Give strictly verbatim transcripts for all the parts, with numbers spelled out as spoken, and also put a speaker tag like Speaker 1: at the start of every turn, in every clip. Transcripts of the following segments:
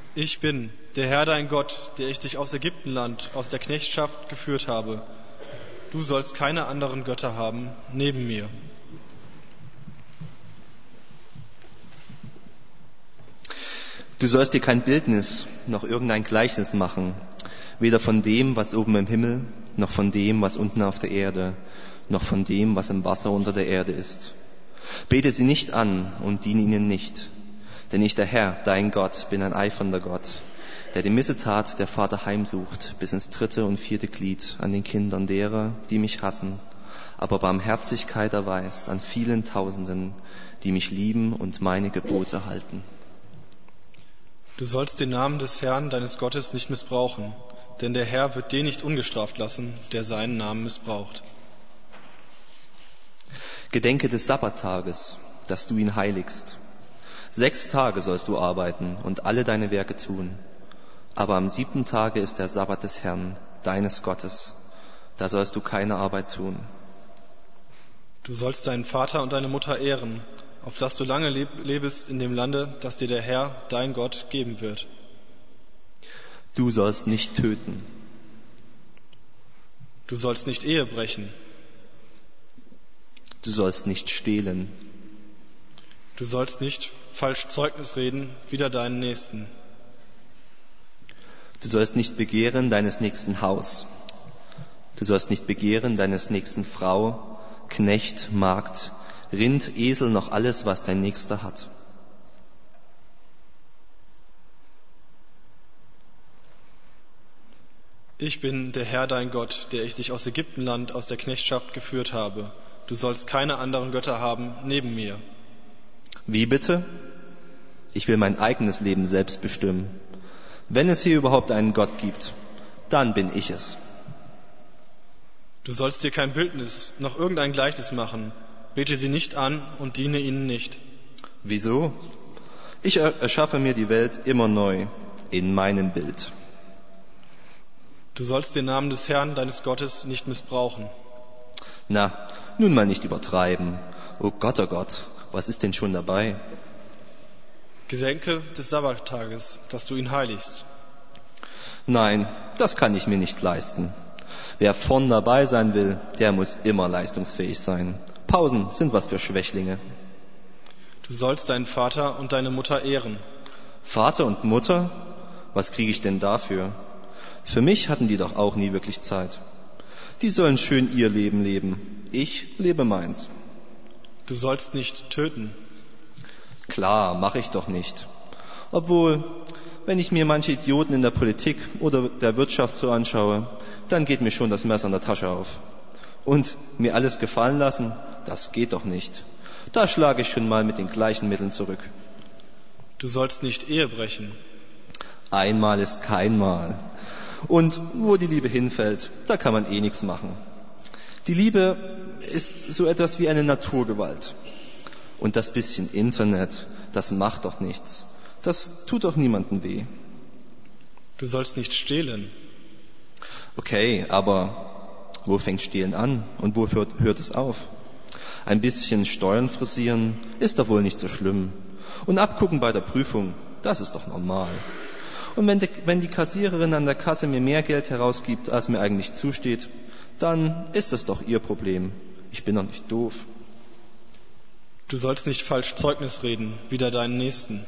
Speaker 1: Ich bin der Herr dein Gott, der ich dich aus Ägyptenland, aus der Knechtschaft geführt habe. Du sollst keine anderen Götter haben neben mir.
Speaker 2: Du sollst dir kein Bildnis noch irgendein Gleichnis machen, weder von dem, was oben im Himmel, noch von dem, was unten auf der Erde, noch von dem, was im Wasser unter der Erde ist. Bete sie nicht an und diene ihnen nicht, denn ich, der Herr, dein Gott, bin ein eifernder Gott, der die Missetat der Vater heimsucht, bis ins dritte und vierte Glied an den Kindern derer, die mich hassen, aber Barmherzigkeit erweist an vielen Tausenden, die mich lieben und meine Gebote halten.
Speaker 1: Du sollst den Namen des Herrn, deines Gottes, nicht missbrauchen, denn der Herr wird den nicht ungestraft lassen, der seinen Namen missbraucht.
Speaker 2: Gedenke des Sabbattages, dass du ihn heiligst. Sechs Tage sollst du arbeiten und alle deine Werke tun. Aber am siebten Tage ist der Sabbat des Herrn, deines Gottes. Da sollst du keine Arbeit tun.
Speaker 1: Du sollst deinen Vater und deine Mutter ehren, auf dass du lange leb- lebest in dem Lande, das dir der Herr, dein Gott, geben wird.
Speaker 2: Du sollst nicht töten.
Speaker 1: Du sollst nicht Ehe brechen.
Speaker 2: Du sollst nicht stehlen.
Speaker 1: Du sollst nicht falsch Zeugnis reden wider deinen Nächsten.
Speaker 2: Du sollst nicht begehren deines nächsten Haus. Du sollst nicht begehren deines nächsten Frau, Knecht, Magd, Rind, Esel, noch alles, was dein Nächster hat.
Speaker 1: Ich bin der Herr dein Gott, der ich dich aus Ägyptenland, aus der Knechtschaft geführt habe. Du sollst keine anderen Götter haben neben mir.
Speaker 2: Wie bitte? Ich will mein eigenes Leben selbst bestimmen. Wenn es hier überhaupt einen Gott gibt, dann bin ich es.
Speaker 1: Du sollst dir kein Bildnis noch irgendein Gleichnis machen. Bete sie nicht an und diene ihnen nicht.
Speaker 2: Wieso? Ich erschaffe mir die Welt immer neu in meinem Bild.
Speaker 1: Du sollst den Namen des Herrn, deines Gottes, nicht missbrauchen.
Speaker 2: Na, nun mal nicht übertreiben. Oh Gott, oh Gott, was ist denn schon dabei?
Speaker 1: Gedenke des Sabbattages, dass du ihn heiligst.
Speaker 2: Nein, das kann ich mir nicht leisten. Wer vorn dabei sein will, der muss immer leistungsfähig sein. Pausen sind was für Schwächlinge.
Speaker 1: Du sollst deinen Vater und deine Mutter ehren.
Speaker 2: Vater und Mutter? Was kriege ich denn dafür? Für mich hatten die doch auch nie wirklich Zeit. Die sollen schön ihr Leben leben. Ich lebe meins.
Speaker 1: Du sollst nicht töten.
Speaker 2: Klar, mache ich doch nicht. Obwohl, wenn ich mir manche Idioten in der Politik oder der Wirtschaft so anschaue, dann geht mir schon das Messer in der Tasche auf. Und mir alles gefallen lassen, das geht doch nicht. Da schlage ich schon mal mit den gleichen Mitteln zurück.
Speaker 1: Du sollst nicht Ehe brechen.
Speaker 2: Einmal ist kein Mal. Und wo die Liebe hinfällt, da kann man eh nichts machen. Die Liebe ist so etwas wie eine Naturgewalt. Und das bisschen Internet, das macht doch nichts. Das tut doch niemandem weh.
Speaker 1: Du sollst nicht stehlen.
Speaker 2: Okay, aber wo fängt Stehlen an und wo hört, hört es auf? Ein bisschen Steuern frisieren ist doch wohl nicht so schlimm. Und abgucken bei der Prüfung, das ist doch normal. Und wenn die, wenn die Kassiererin an der Kasse mir mehr Geld herausgibt, als mir eigentlich zusteht, dann ist das doch ihr Problem. Ich bin doch nicht doof.
Speaker 1: Du sollst nicht falsch Zeugnis reden wider deinen Nächsten.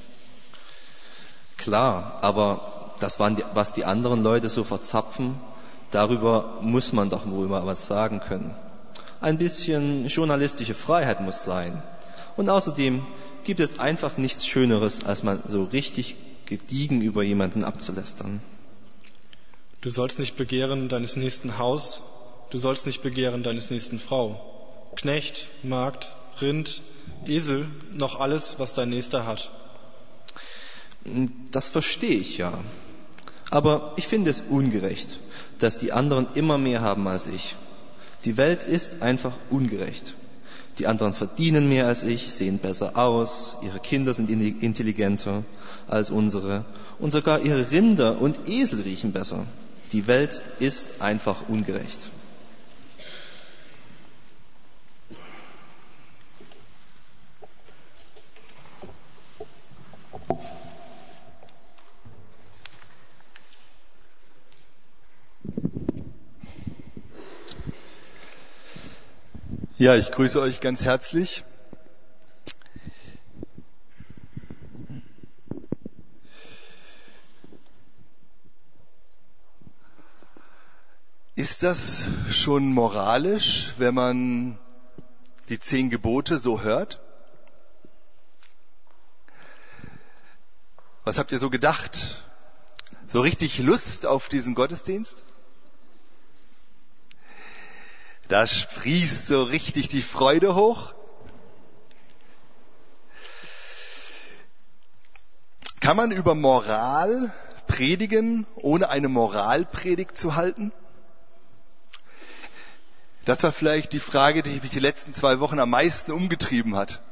Speaker 2: Klar, aber das, waren die, was die anderen Leute so verzapfen, darüber muss man doch wohl mal was sagen können. Ein bisschen journalistische Freiheit muss sein. Und außerdem gibt es einfach nichts Schöneres, als mal so richtig gediegen über jemanden abzulästern.
Speaker 1: Du sollst nicht begehren deines nächsten Haus. Du sollst nicht begehren deines nächsten Frau. Knecht, Magd, Rind, Esel, noch alles, was dein Nächster hat.
Speaker 2: Das verstehe ich ja. Aber ich finde es ungerecht, dass die anderen immer mehr haben als ich. Die Welt ist einfach ungerecht. Die anderen verdienen mehr als ich, sehen besser aus, ihre Kinder sind intelligenter als unsere und sogar ihre Rinder und Esel riechen besser. Die Welt ist einfach ungerecht.
Speaker 3: Ja, ich grüße euch ganz herzlich. Ist das schon moralisch, wenn man die zehn Gebote so hört? Was habt ihr so gedacht? So richtig Lust auf diesen Gottesdienst? Da sprießt so richtig die Freude hoch. Kann man über Moral predigen, ohne eine Moralpredigt zu halten? Das war vielleicht die Frage, die mich die letzten zwei Wochen am meisten umgetrieben hat.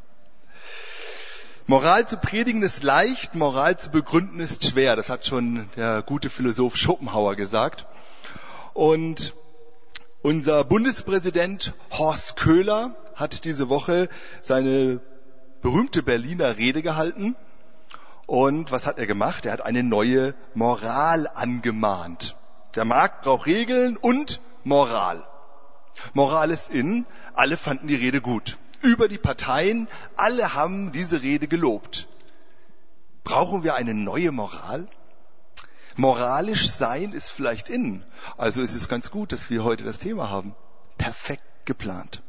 Speaker 3: Moral zu predigen ist leicht, Moral zu begründen ist schwer. Das hat schon der gute Philosoph Schopenhauer gesagt. Und unser Bundespräsident Horst Köhler hat diese Woche seine berühmte Berliner Rede gehalten. Und was hat er gemacht? Er hat eine neue Moral angemahnt. Der Markt braucht Regeln und Moral. Moral ist in, alle fanden die Rede gut. Über die Parteien, alle haben diese Rede gelobt. Brauchen wir eine neue Moral? Moralisch sein ist vielleicht in. Also ist es ganz gut, dass wir heute das Thema haben. Perfekt geplant.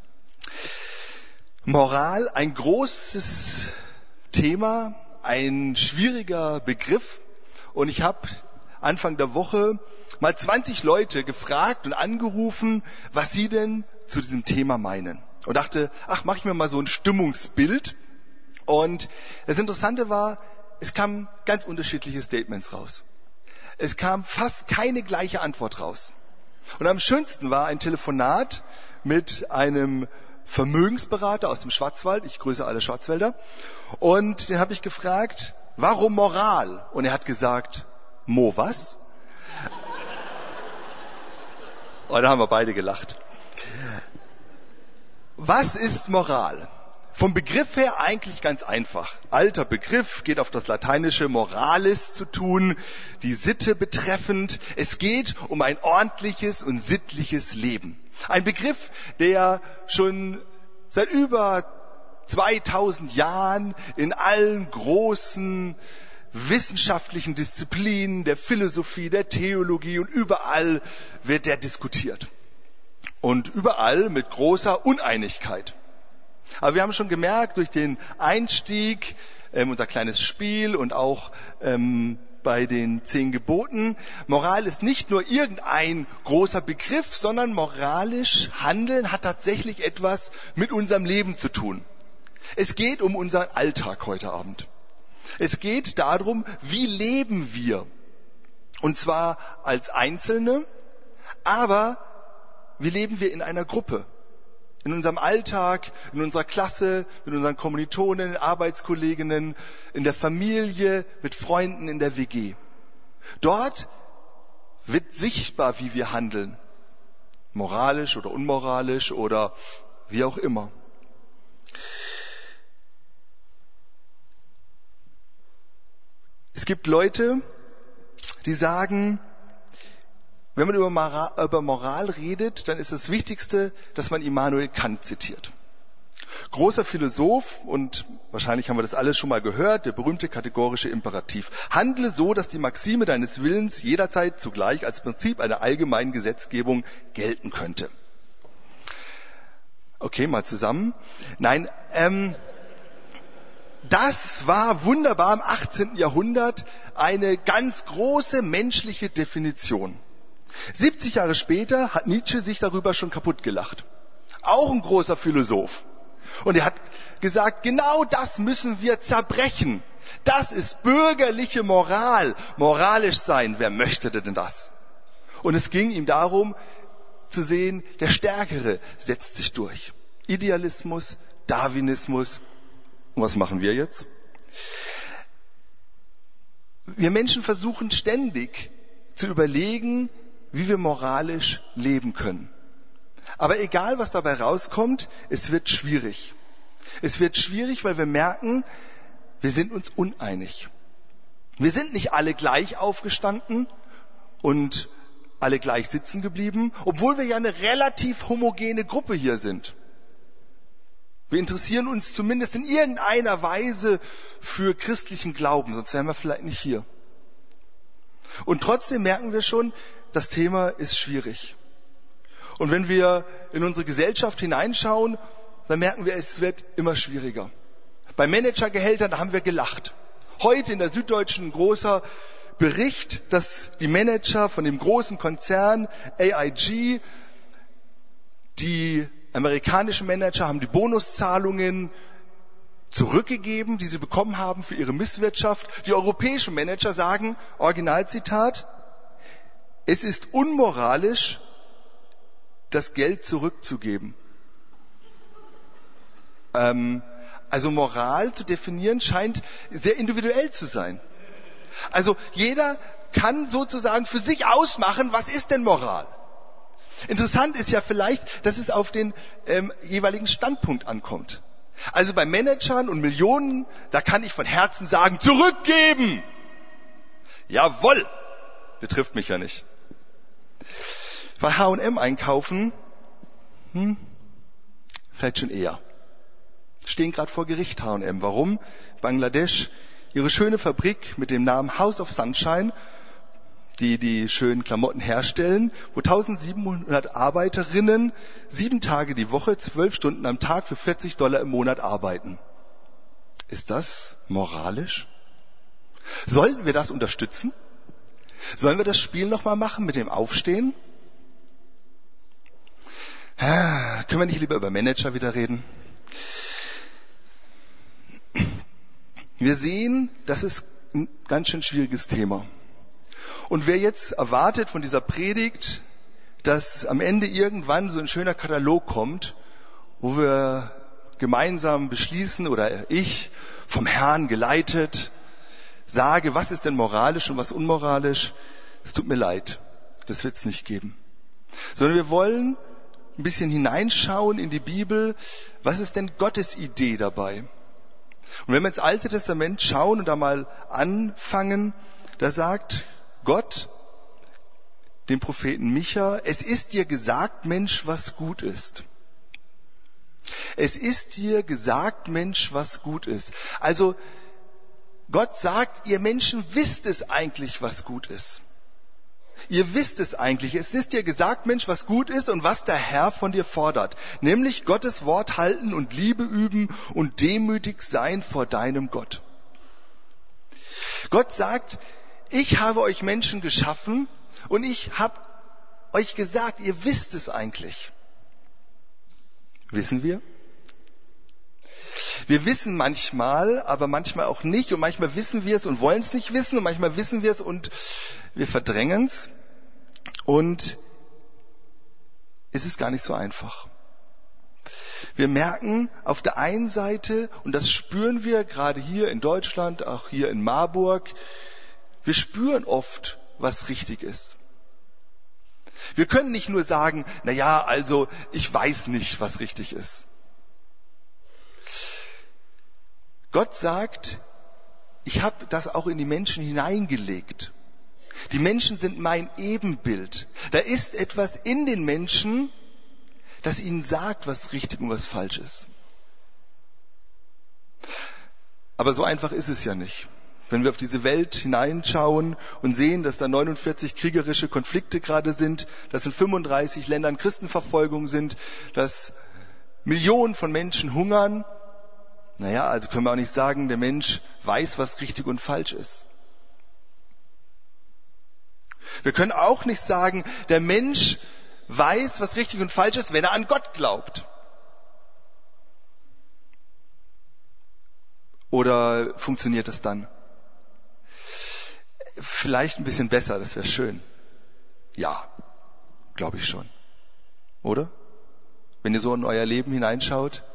Speaker 3: Moral, ein großes Thema, ein schwieriger Begriff. Und ich habe Anfang der Woche mal zwanzig Leute gefragt und angerufen, was sie denn zu diesem Thema meinen. Und dachte, ach, mache ich mir mal so ein Stimmungsbild. Und das Interessante war, es kamen ganz unterschiedliche Statements raus. Es kam fast keine gleiche Antwort raus. Und am schönsten war ein Telefonat mit einem Vermögensberater aus dem Schwarzwald. Ich grüße alle Schwarzwälder. Und den habe ich gefragt, warum Moral? Und er hat gesagt, Mo was? Und da haben wir beide gelacht. Was ist Moral? Vom Begriff her eigentlich ganz einfach. Alter Begriff, geht auf das lateinische moralis zu tun, die Sitte betreffend. Es geht um ein ordentliches und sittliches Leben. Ein Begriff, der schon seit über zweitausend Jahren in allen großen wissenschaftlichen Disziplinen, der Philosophie, der Theologie und überall wird der diskutiert. Und überall mit großer Uneinigkeit. Aber wir haben schon gemerkt, durch den Einstieg, ähm, unser kleines Spiel und auch ähm, bei den zehn Geboten, Moral ist nicht nur irgendein großer Begriff, sondern moralisch Handeln hat tatsächlich etwas mit unserem Leben zu tun. Es geht um unseren Alltag heute Abend. Es geht darum, wie leben wir? Und zwar als Einzelne, aber wie leben wir in einer Gruppe? In unserem Alltag, in unserer Klasse, mit unseren Kommilitonen, Arbeitskolleginnen, in der Familie, mit Freunden in der W G. Dort wird sichtbar, wie wir handeln. Moralisch oder unmoralisch oder wie auch immer. Es gibt Leute, die sagen, wenn man über Moral, über Moral redet, dann ist das Wichtigste, dass man Immanuel Kant zitiert. Großer Philosoph, und wahrscheinlich haben wir das alles schon mal gehört, der berühmte kategorische Imperativ. Handle so, dass die Maxime deines Willens jederzeit zugleich als Prinzip einer allgemeinen Gesetzgebung gelten könnte. Okay, mal zusammen. Nein, ähm, das war wunderbar im achtzehnten Jahrhundert eine ganz große menschliche Definition. siebzig Jahre später hat Nietzsche sich darüber schon kaputt gelacht. Auch ein großer Philosoph. Und er hat gesagt, genau das müssen wir zerbrechen. Das ist bürgerliche Moral. Moralisch sein, wer möchte denn das? Und es ging ihm darum zu sehen, der Stärkere setzt sich durch. Idealismus, Darwinismus. Und was machen wir jetzt? Wir Menschen versuchen ständig zu überlegen, wie wir moralisch leben können. Aber egal, was dabei rauskommt, es wird schwierig. Es wird schwierig, weil wir merken, wir sind uns uneinig. Wir sind nicht alle gleich aufgestanden und alle gleich sitzen geblieben, obwohl wir ja eine relativ homogene Gruppe hier sind. Wir interessieren uns zumindest in irgendeiner Weise für christlichen Glauben, sonst wären wir vielleicht nicht hier. Und trotzdem merken wir schon, das Thema ist schwierig. Und wenn wir in unsere Gesellschaft hineinschauen, dann merken wir, es wird immer schwieriger. Bei Managergehältern, da haben wir gelacht. Heute in der Süddeutschen ein großer Bericht, dass die Manager von dem großen Konzern A I G, die amerikanischen Manager haben die Bonuszahlungen zurückgegeben, die sie bekommen haben für ihre Misswirtschaft. Die europäischen Manager sagen, Originalzitat, es ist unmoralisch, das Geld zurückzugeben. Ähm, also Moral zu definieren scheint sehr individuell zu sein. Also jeder kann sozusagen für sich ausmachen, was ist denn Moral? Interessant ist ja vielleicht, dass es auf den ähm, jeweiligen Standpunkt ankommt. Also bei Managern und Millionen, da kann ich von Herzen sagen, zurückgeben! Jawohl! Betrifft mich ja nicht. Bei H und M einkaufen, hm, vielleicht schon eher. Stehen gerade vor Gericht H und M. Warum? Bangladesch, ihre schöne Fabrik mit dem Namen House of Sunshine, die die schönen Klamotten herstellen, wo eintausendsiebenhundert Arbeiterinnen sieben Tage die Woche, zwölf Stunden am Tag für vierzig Dollar im Monat arbeiten. Ist das moralisch? Sollten wir das unterstützen? Sollen wir das Spiel nochmal machen mit dem Aufstehen? Ah, können wir nicht lieber über Manager wieder reden? Wir sehen, das ist ein ganz schön schwieriges Thema. Und wer jetzt erwartet von dieser Predigt, dass am Ende irgendwann so ein schöner Katalog kommt, wo wir gemeinsam beschließen oder ich vom Herrn geleitet sage, was ist denn moralisch und was unmoralisch, es tut mir leid, das wird es nicht geben. Sondern wir wollen ein bisschen hineinschauen in die Bibel, was ist denn Gottes Idee dabei? Und wenn wir ins Alte Testament schauen und da mal anfangen, da sagt Gott dem Propheten Micha, es ist dir gesagt, Mensch, was gut ist. Es ist dir gesagt, Mensch, was gut ist. Also Gott sagt, ihr Menschen wisst es eigentlich, was gut ist. Ihr wisst es eigentlich. Es ist dir gesagt, Mensch, was gut ist und was der Herr von dir fordert. Nämlich Gottes Wort halten und Liebe üben und demütig sein vor deinem Gott. Gott sagt, ich habe euch Menschen geschaffen und ich habe euch gesagt, ihr wisst es eigentlich. Wissen wir? Wir wissen manchmal, aber manchmal auch nicht. Und manchmal wissen wir es und wollen es nicht wissen. Und manchmal wissen wir es und wir verdrängen es. Und es ist gar nicht so einfach. Wir merken auf der einen Seite, und das spüren wir gerade hier in Deutschland, auch hier in Marburg, wir spüren oft, was richtig ist. Wir können nicht nur sagen, na ja, also ich weiß nicht, was richtig ist. Gott sagt, ich habe das auch in die Menschen hineingelegt. Die Menschen sind mein Ebenbild. Da ist etwas in den Menschen, das ihnen sagt, was richtig und was falsch ist. Aber so einfach ist es ja nicht. Wenn wir auf diese Welt hineinschauen und sehen, dass da neunundvierzig kriegerische Konflikte gerade sind, dass in fünfunddreißig Ländern Christenverfolgung sind, dass Millionen von Menschen hungern, naja, also können wir auch nicht sagen, der Mensch weiß, was richtig und falsch ist. Wir können auch nicht sagen, der Mensch weiß, was richtig und falsch ist, wenn er an Gott glaubt. Oder funktioniert das dann? Vielleicht ein bisschen besser, das wäre schön. Ja, glaube ich schon. Oder? Wenn ihr so in euer Leben hineinschaut.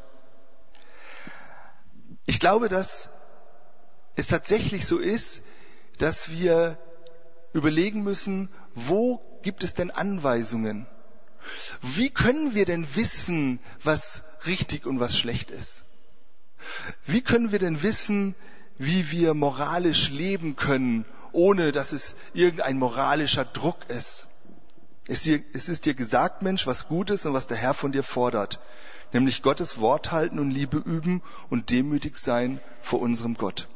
Speaker 3: Ich glaube, dass es tatsächlich so ist, dass wir überlegen müssen, wo gibt es denn Anweisungen? Wie können wir denn wissen, was richtig und was schlecht ist? Wie können wir denn wissen, wie wir moralisch leben können, ohne dass es irgendein moralischer Druck ist? Es ist dir gesagt, Mensch, was gut ist und was der Herr von dir fordert. Nämlich Gottes Wort halten und Liebe üben und demütig sein vor unserem Gott.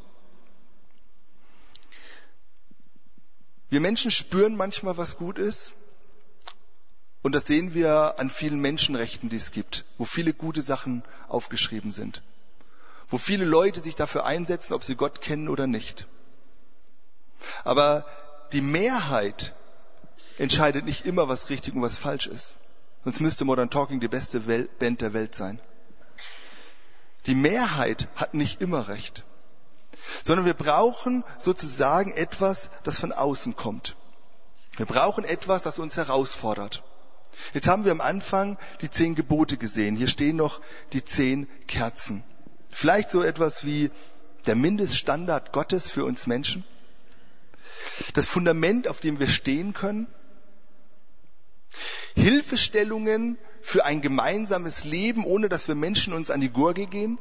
Speaker 3: Wir Menschen spüren manchmal, was gut ist. Und das sehen wir an vielen Menschenrechten, die es gibt, wo viele gute Sachen aufgeschrieben sind. Wo viele Leute sich dafür einsetzen, ob sie Gott kennen oder nicht. Aber die Mehrheit entscheidet nicht immer, was richtig und was falsch ist. Sonst müsste Modern Talking die beste Wel- Band der Welt sein. Die Mehrheit hat nicht immer recht. Sondern wir brauchen sozusagen etwas, das von außen kommt. Wir brauchen etwas, das uns herausfordert. Jetzt haben wir am Anfang die zehn Gebote gesehen. Hier stehen noch die zehn Kerzen. Vielleicht so etwas wie der Mindeststandard Gottes für uns Menschen. Das Fundament, auf dem wir stehen können. Hilfestellungen für ein gemeinsames Leben, ohne dass wir Menschen uns an die Gurgel gehen.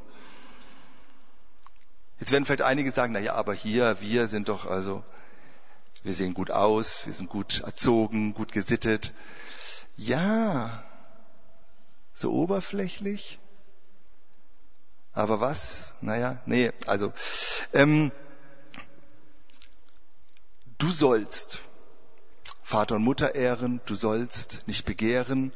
Speaker 3: Jetzt werden vielleicht einige sagen, na ja, aber hier, wir sind doch also, wir sehen gut aus, wir sind gut erzogen, gut gesittet. Ja, so oberflächlich. Aber was? Naja, nee, also, ähm, du sollst Vater und Mutter ehren, du sollst nicht begehren.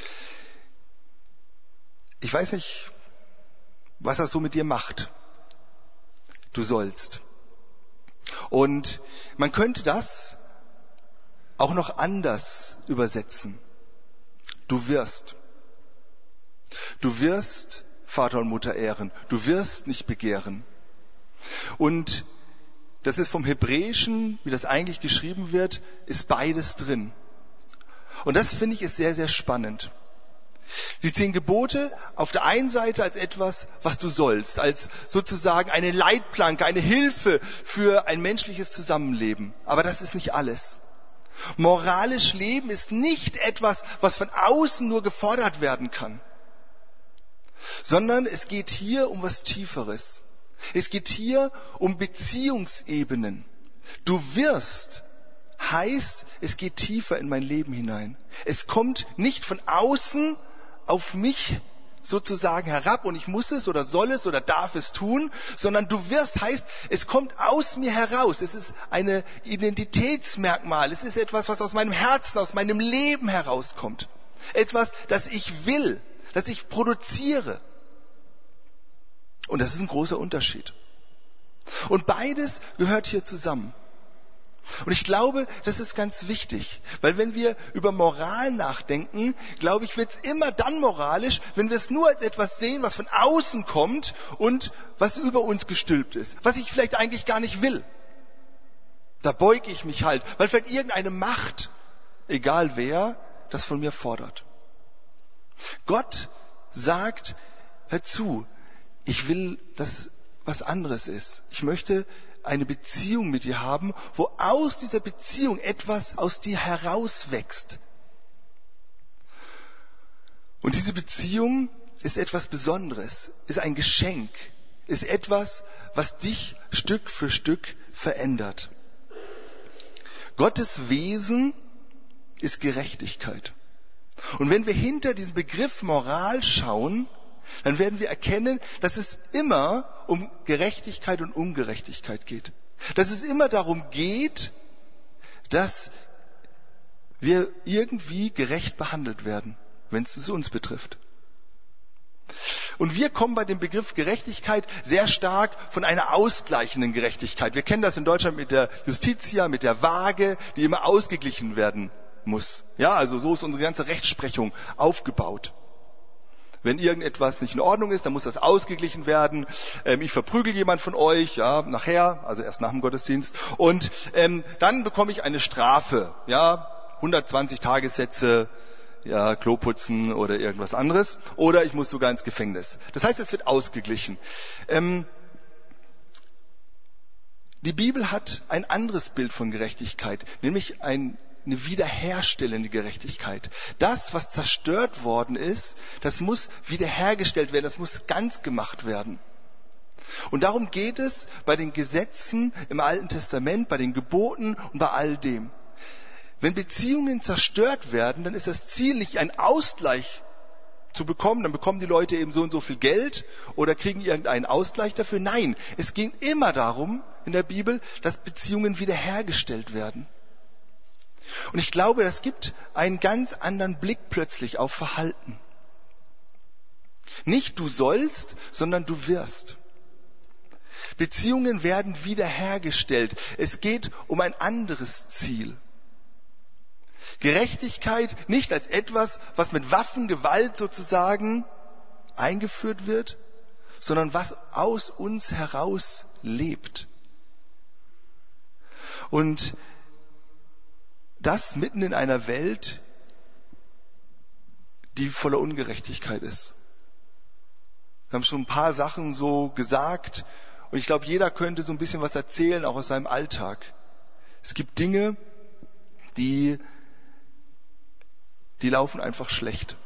Speaker 3: Ich weiß nicht, was das so mit dir macht. Du sollst. Und man könnte das auch noch anders übersetzen. Du wirst. Du wirst Vater und Mutter ehren. Du wirst nicht begehren. Und das ist vom Hebräischen, wie das eigentlich geschrieben wird, ist beides drin. Und das finde ich ist sehr, sehr spannend. Die zehn Gebote auf der einen Seite als etwas, was du sollst, als sozusagen eine Leitplanke, eine Hilfe für ein menschliches Zusammenleben. Aber das ist nicht alles. Moralisch Leben ist nicht etwas, was von außen nur gefordert werden kann, sondern es geht hier um was Tieferes. Es geht hier um Beziehungsebenen. Du wirst heißt, es geht tiefer in mein Leben hinein. Es kommt nicht von außen auf mich sozusagen herab und ich muss es oder soll es oder darf es tun, sondern du wirst heißt, es kommt aus mir heraus. Es ist ein Identitätsmerkmal. Es ist etwas, was aus meinem Herzen, aus meinem Leben herauskommt. Etwas, das ich will, das ich produziere. Und das ist ein großer Unterschied. Und beides gehört hier zusammen. Und ich glaube, das ist ganz wichtig, weil wenn wir über Moral nachdenken, glaube ich, wird es immer dann moralisch, wenn wir es nur als etwas sehen, was von außen kommt und was über uns gestülpt ist, was ich vielleicht eigentlich gar nicht will. Da beuge ich mich halt, weil vielleicht irgendeine Macht, egal wer, das von mir fordert. Gott sagt, hör zu, ich will, dass was anderes ist. Ich möchte eine Beziehung mit dir haben, wo aus dieser Beziehung etwas aus dir herauswächst. Und diese Beziehung ist etwas Besonderes, ist ein Geschenk, ist etwas, was dich Stück für Stück verändert. Gottes Wesen ist Gerechtigkeit. Und wenn wir hinter diesem Begriff Moral schauen, dann werden wir erkennen, dass es immer um Gerechtigkeit und Ungerechtigkeit geht. Dass es immer darum geht, dass wir irgendwie gerecht behandelt werden, wenn es uns betrifft. Und wir kommen bei dem Begriff Gerechtigkeit sehr stark von einer ausgleichenden Gerechtigkeit. Wir kennen das in Deutschland mit der Justitia, mit der Waage, die immer ausgeglichen werden muss. Ja, also so ist unsere ganze Rechtsprechung aufgebaut. Wenn irgendetwas nicht in Ordnung ist, dann muss das ausgeglichen werden. Ähm, ich verprügel jemand von euch, ja, nachher, also erst nach dem Gottesdienst. Und ähm, dann bekomme ich eine Strafe, ja, hundertzwanzig Tagessätze, ja, Klo putzen oder irgendwas anderes. Oder ich muss sogar ins Gefängnis. Das heißt, es wird ausgeglichen. Ähm, die Bibel hat ein anderes Bild von Gerechtigkeit, nämlich ein eine wiederherstellende Gerechtigkeit. Das, was zerstört worden ist, das muss wiederhergestellt werden, das muss ganz gemacht werden. Und darum geht es bei den Gesetzen im Alten Testament, bei den Geboten und bei all dem. Wenn Beziehungen zerstört werden, dann ist das Ziel nicht ein Ausgleich zu bekommen, dann bekommen die Leute eben so und so viel Geld oder kriegen irgendeinen Ausgleich dafür. Nein, es ging immer darum in der Bibel, dass Beziehungen wiederhergestellt werden. Und ich glaube, das gibt einen ganz anderen Blick plötzlich auf Verhalten. Nicht du sollst, sondern du wirst. Beziehungen werden wiederhergestellt. Es geht um ein anderes Ziel. Gerechtigkeit nicht als etwas, was mit Waffengewalt sozusagen eingeführt wird, sondern was aus uns heraus lebt. Und das mitten in einer Welt, die voller Ungerechtigkeit ist. Wir haben schon ein paar Sachen so gesagt und ich glaube, jeder könnte so ein bisschen was erzählen, auch aus seinem Alltag. Es gibt Dinge, die, die laufen einfach schlecht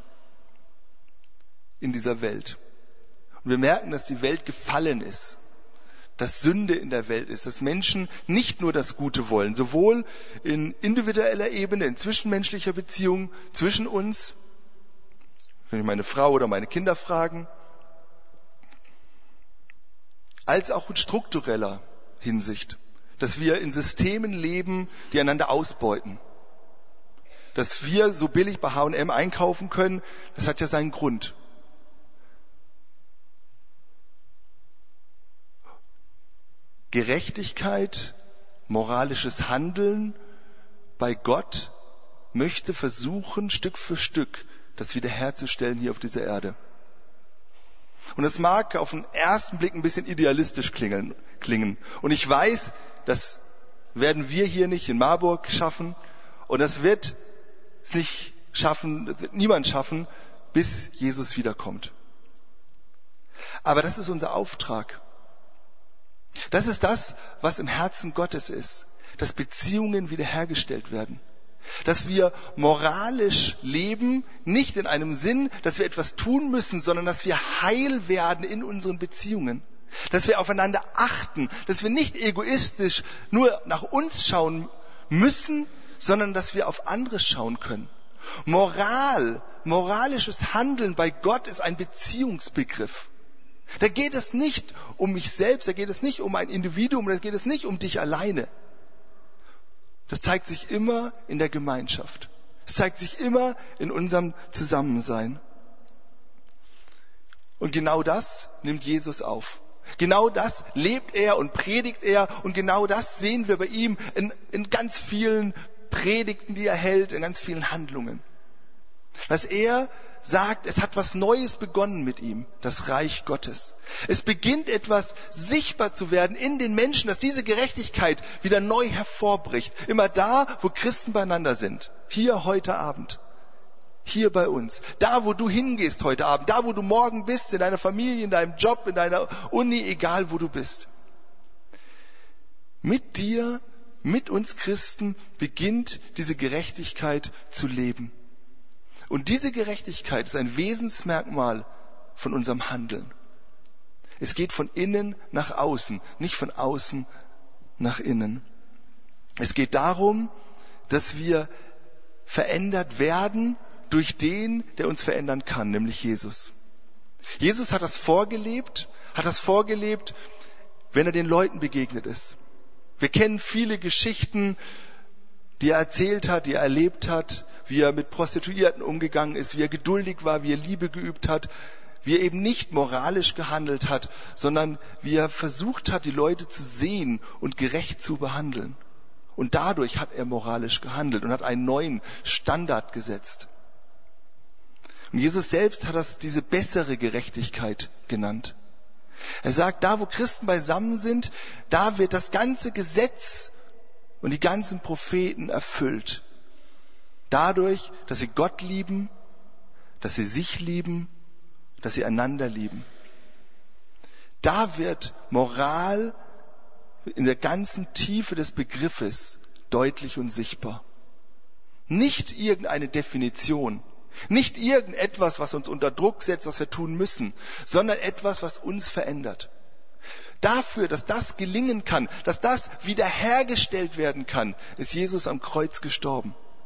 Speaker 3: in dieser Welt. Und wir merken, dass die Welt gefallen ist, dass Sünde in der Welt ist, dass Menschen nicht nur das Gute wollen, sowohl in individueller Ebene, in zwischenmenschlicher Beziehung zwischen uns, wenn ich meine Frau oder meine Kinder fragen, als auch in struktureller Hinsicht, dass wir in Systemen leben, die einander ausbeuten. Dass wir so billig bei H und M einkaufen können, das hat ja seinen Grund. Gerechtigkeit, moralisches Handeln bei Gott möchte versuchen, Stück für Stück das wiederherzustellen hier auf dieser Erde. Und das mag auf den ersten Blick ein bisschen idealistisch klingen. klingen. Und ich weiß, das werden wir hier nicht in Marburg schaffen. Und das wird es nicht schaffen, das wird niemand schaffen, bis Jesus wiederkommt. Aber das ist unser Auftrag. Das ist das, was im Herzen Gottes ist, dass Beziehungen wiederhergestellt werden. Dass wir moralisch leben, nicht in einem Sinn, dass wir etwas tun müssen, sondern dass wir heil werden in unseren Beziehungen. Dass wir aufeinander achten, dass wir nicht egoistisch nur nach uns schauen müssen, sondern dass wir auf andere schauen können. Moral, moralisches Handeln bei Gott ist ein Beziehungsbegriff. Da geht es nicht um mich selbst, da geht es nicht um ein Individuum, da geht es nicht um dich alleine. Das zeigt sich immer in der Gemeinschaft. Es zeigt sich immer in unserem Zusammensein. Und genau das nimmt Jesus auf. Genau das lebt er und predigt er und genau das sehen wir bei ihm in, in ganz vielen Predigten, die er hält, in ganz vielen Handlungen. Dass er sagt, es hat was Neues begonnen mit ihm, das Reich Gottes. Es beginnt etwas sichtbar zu werden in den Menschen, dass diese Gerechtigkeit wieder neu hervorbricht. Immer da, wo Christen beieinander sind. Hier heute Abend. Hier bei uns. Da, wo du hingehst heute Abend. Da, wo du morgen bist, in deiner Familie, in deinem Job, in deiner Uni, egal wo du bist. Mit dir, mit uns Christen beginnt diese Gerechtigkeit zu leben. Und diese Gerechtigkeit ist ein Wesensmerkmal von unserem Handeln. Es geht von innen nach außen, nicht von außen nach innen. Es geht darum, dass wir verändert werden durch den, der uns verändern kann, nämlich Jesus. Jesus hat das vorgelebt, hat das vorgelebt, wenn er den Leuten begegnet ist. Wir kennen viele Geschichten, die er erzählt hat, die er erlebt hat, wie er mit Prostituierten umgegangen ist, wie er geduldig war, wie er Liebe geübt hat, wie er eben nicht moralisch gehandelt hat, sondern wie er versucht hat, die Leute zu sehen und gerecht zu behandeln. Und dadurch hat er moralisch gehandelt und hat einen neuen Standard gesetzt. Und Jesus selbst hat das diese bessere Gerechtigkeit genannt. Er sagt, da wo Christen beisammen sind, da wird das ganze Gesetz und die ganzen Propheten erfüllt. Dadurch, dass sie Gott lieben, dass sie sich lieben, dass sie einander lieben. Da wird Moral in der ganzen Tiefe des Begriffes deutlich und sichtbar. Nicht irgendeine Definition, nicht irgendetwas, was uns unter Druck setzt, was wir tun müssen, sondern etwas, was uns verändert. Dafür, dass das gelingen kann, dass das wiederhergestellt werden kann, ist Jesus am Kreuz gestorben.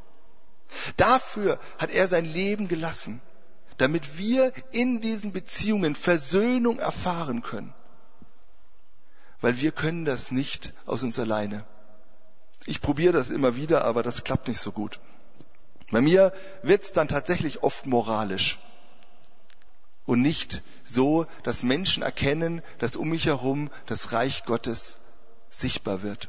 Speaker 3: Dafür hat er sein Leben gelassen, damit wir in diesen Beziehungen Versöhnung erfahren können. Weil wir können das nicht aus uns alleine. Ich probiere das immer wieder, aber das klappt nicht so gut. Bei mir wird es dann tatsächlich oft moralisch. Und nicht so, dass Menschen erkennen, dass um mich herum das Reich Gottes sichtbar wird.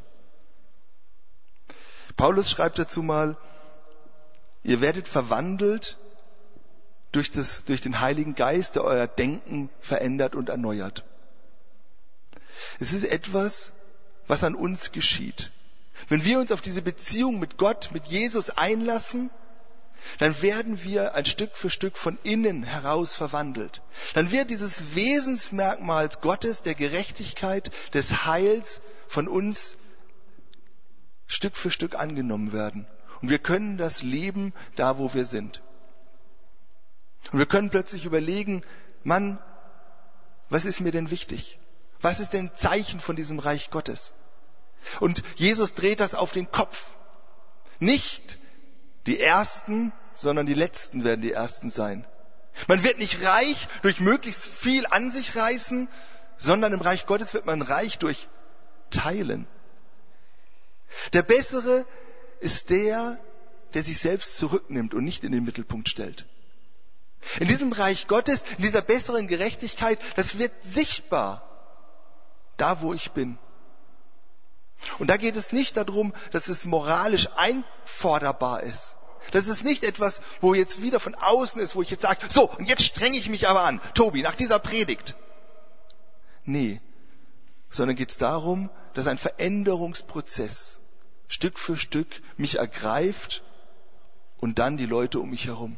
Speaker 3: Paulus schreibt dazu mal, ihr werdet verwandelt durch, das, durch den Heiligen Geist, der euer Denken verändert und erneuert. Es ist etwas, was an uns geschieht. Wenn wir uns auf diese Beziehung mit Gott, mit Jesus einlassen, dann werden wir ein Stück für Stück von innen heraus verwandelt. Dann wird dieses Wesensmerkmal Gottes, der Gerechtigkeit, des Heils von uns Stück für Stück angenommen werden. Und wir können das leben, da wo wir sind. Und wir können plötzlich überlegen, Mann, was ist mir denn wichtig? Was ist denn Zeichen von diesem Reich Gottes? Und Jesus dreht das auf den Kopf. Nicht die Ersten, sondern die Letzten werden die Ersten sein. Man wird nicht reich durch möglichst viel an sich reißen, sondern im Reich Gottes wird man reich durch Teilen. Der Bessere ist der, der sich selbst zurücknimmt und nicht in den Mittelpunkt stellt. In diesem Reich Gottes, in dieser besseren Gerechtigkeit, das wird sichtbar, da wo ich bin. Und da geht es nicht darum, dass es moralisch einforderbar ist. Das ist nicht etwas, wo jetzt wieder von außen ist, wo ich jetzt sage, so, und jetzt strenge ich mich aber an, Tobi, nach dieser Predigt. Nee, sondern geht es darum, dass ein Veränderungsprozess Stück für Stück mich ergreift und dann die Leute um mich herum.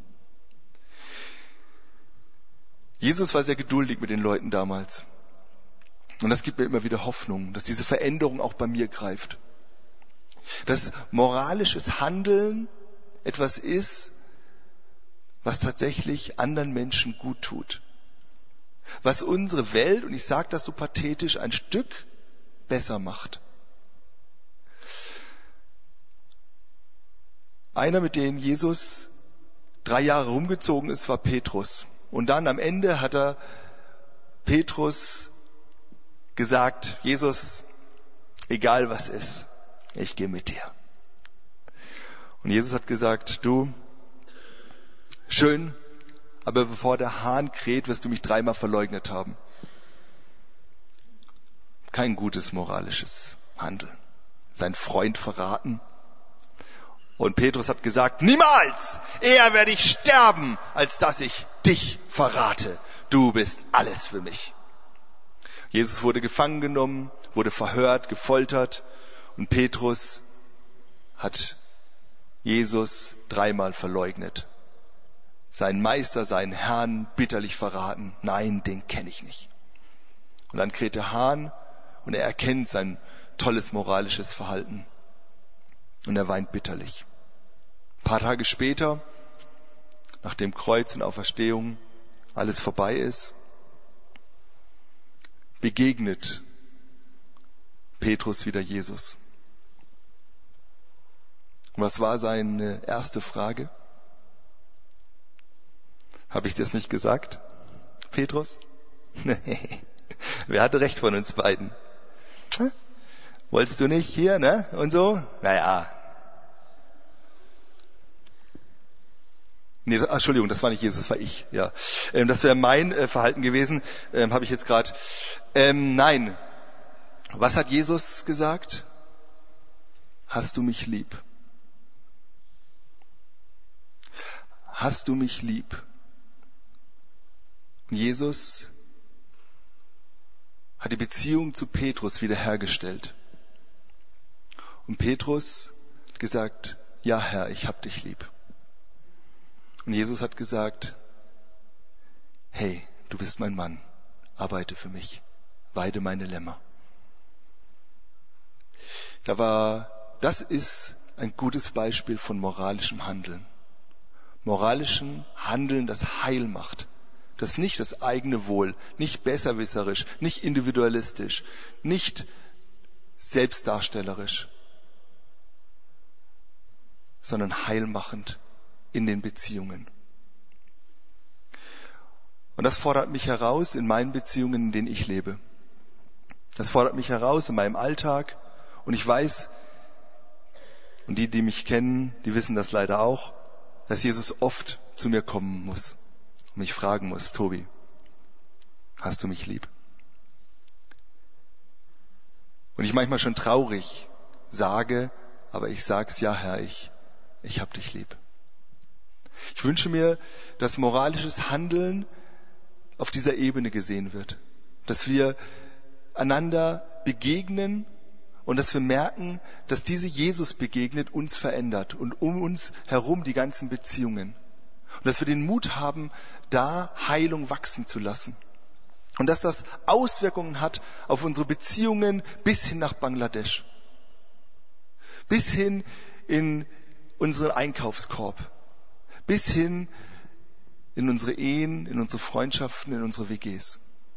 Speaker 3: Jesus war sehr geduldig mit den Leuten damals. Und das gibt mir immer wieder Hoffnung, dass diese Veränderung auch bei mir greift. Dass moralisches Handeln etwas ist, was tatsächlich anderen Menschen gut tut. Was unsere Welt, und ich sage das so pathetisch, ein Stück besser macht. Einer, mit dem Jesus drei Jahre rumgezogen ist, war Petrus. Und dann am Ende hat er Petrus gesagt, Jesus, egal was ist, ich gehe mit dir. Und Jesus hat gesagt, du, schön, aber bevor der Hahn kräht, wirst du mich dreimal verleugnet haben. Kein gutes moralisches Handeln. Sein Freund verraten. Und Petrus hat gesagt, niemals, eher werde ich sterben, als dass ich dich verrate. Du bist alles für mich. Jesus wurde gefangen genommen, wurde verhört, gefoltert und Petrus hat Jesus dreimal verleugnet. Seinen Meister, seinen Herrn bitterlich verraten. Nein, den kenne ich nicht. Und dann kräht der Hahn und er erkennt sein tolles moralisches Verhalten. Und er weint bitterlich. Ein paar Tage später, nach dem Kreuz und Auferstehung, alles vorbei ist, begegnet Petrus wieder Jesus. Und was war seine erste Frage? Habe ich das nicht gesagt, Petrus? Wer hatte recht von uns beiden? Hm? Wolltest du nicht hier, ne? Und so? Naja. Nee, das, ach, Entschuldigung, das war nicht Jesus, das war ich. Ja, ähm, das wäre mein äh, Verhalten gewesen. Ähm, Habe ich jetzt gerade. Ähm, nein. Was hat Jesus gesagt? Hast du mich lieb? Hast du mich lieb? Und Jesus hat die Beziehung zu Petrus wiederhergestellt. Und Petrus hat gesagt, ja Herr, ich hab dich lieb. Und Jesus hat gesagt, hey, du bist mein Mann, arbeite für mich, weide meine Lämmer. Da war, das ist ein gutes Beispiel von moralischem Handeln. Moralischem Handeln, das Heil macht. Das nicht das eigene Wohl, nicht besserwisserisch, nicht individualistisch, nicht selbstdarstellerisch, sondern heilmachend in den Beziehungen. Und das fordert mich heraus in meinen Beziehungen, in denen ich lebe. Das fordert mich heraus in meinem Alltag. Und ich weiß, und die, die mich kennen, die wissen das leider auch, dass Jesus oft zu mir kommen muss und mich fragen muss, Tobi, hast du mich lieb? Und ich manchmal schon traurig sage, aber ich sag's, ja Herr, ich, ich hab dich lieb. Ich wünsche mir, dass moralisches Handeln auf dieser Ebene gesehen wird. Dass wir einander begegnen und dass wir merken, dass diese Jesus begegnet uns verändert und um uns herum die ganzen Beziehungen. Und dass wir den Mut haben, da Heilung wachsen zu lassen. Und dass das Auswirkungen hat auf unsere Beziehungen bis hin nach Bangladesch. Bis hin in unseren Einkaufskorb. Bis hin in unsere Ehen, in unsere Freundschaften, in unsere W Gs.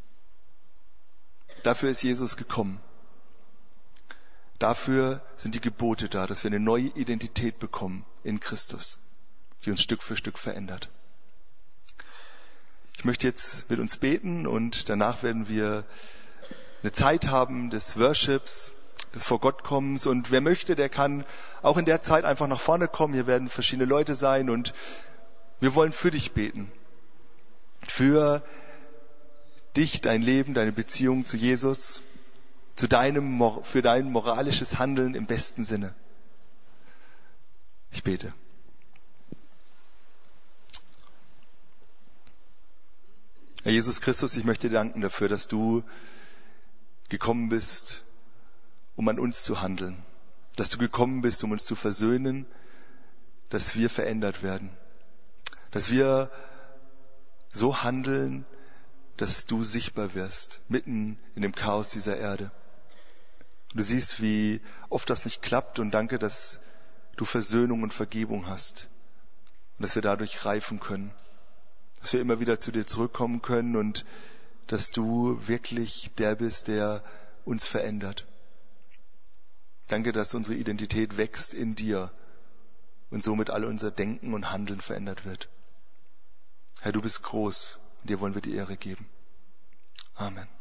Speaker 3: Dafür ist Jesus gekommen. Dafür sind die Gebote da, dass wir eine neue Identität bekommen in Christus, die uns Stück für Stück verändert. Ich möchte jetzt mit uns beten und danach werden wir eine Zeit haben des Worships, des Vor-Gott-Kommens. Und wer möchte, der kann auch in der Zeit einfach nach vorne kommen. Hier werden verschiedene Leute sein und wir wollen für dich beten. Für dich, dein Leben, deine Beziehung zu Jesus, zu deinem, für dein moralisches Handeln im besten Sinne. Ich bete. Herr Jesus Christus, ich möchte dir danken dafür, dass du gekommen bist, um an uns zu handeln. Dass du gekommen bist, um uns zu versöhnen, dass wir verändert werden. Dass wir so handeln, dass du sichtbar wirst, mitten in dem Chaos dieser Erde. Du siehst, wie oft das nicht klappt und danke, dass du Versöhnung und Vergebung hast und dass wir dadurch reifen können, dass wir immer wieder zu dir zurückkommen können und dass du wirklich der bist, der uns verändert. Danke, dass unsere Identität wächst in dir und somit all unser Denken und Handeln verändert wird. Herr, du bist groß und dir wollen wir die Ehre geben. Amen.